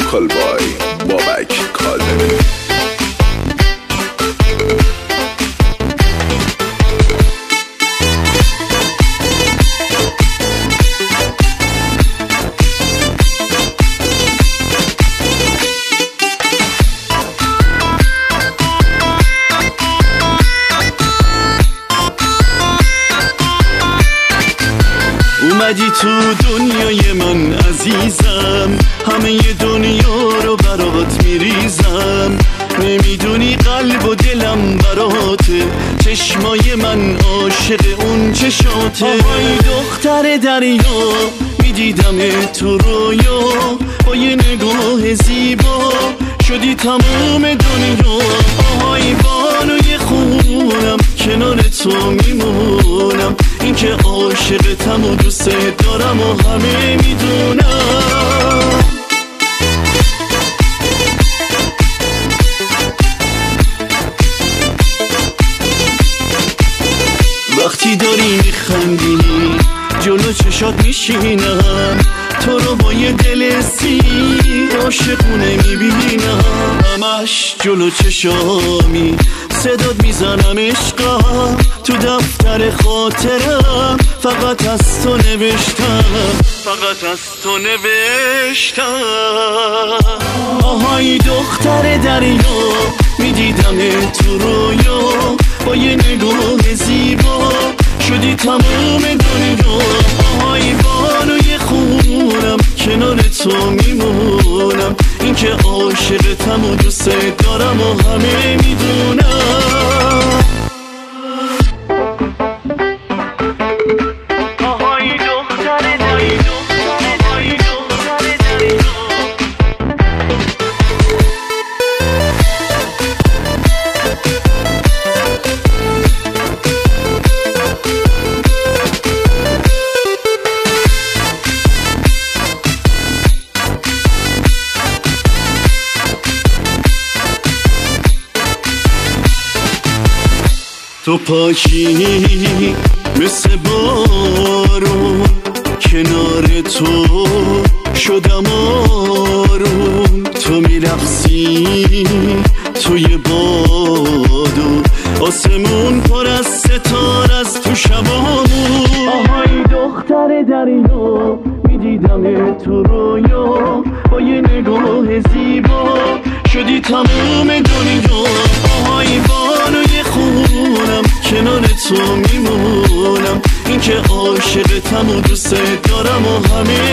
کالبای بابک کالمی. اومدی تو دنیای من عزیزم، همه دنیا رو برات میریزم. نمیدونی قلب و دلم براته، چشمای من عاشق اون چشاته. آهای دختر دریا، میدیدم تو رویا، با یه نگاه زیبا شدی تمام دنیا. آهای بانوی خونم، کنار تو میمونم، این که عاشقتم و دوست دارم و همه میدونم. وقتی داری میخندی جلو چشات میشینم، تو رو با یه دل سیر عاشقونه میبینم. همش جلو چشامی صدات میزنم عشقم، تو دفتر خاطرم فقط از تو نوشتم، فقط از تو نوشتم. آهای دختر دریا، میدیدم تو رویا، با یه نگاه زیبا شدی تمام دنیا. آهای بانوی خونم، کنار تو میمونم، این که عاشقتم و دوست دارم و همه میدونم. آهای دختر دریا، آهای دختر دریا. تو پاشی مثل بارون، کنار تو شدم آروم. تو میرقصی توی باد و آسمون پر از ستاره از تو شبامون. آهای دختر دریا، میدیدم تو رویا، با یه نگاه زیبا شدی تمام دنیا. آهای بانوی خونم، کنار تو میمونم، این که عاشقتم و دوست دارم و همه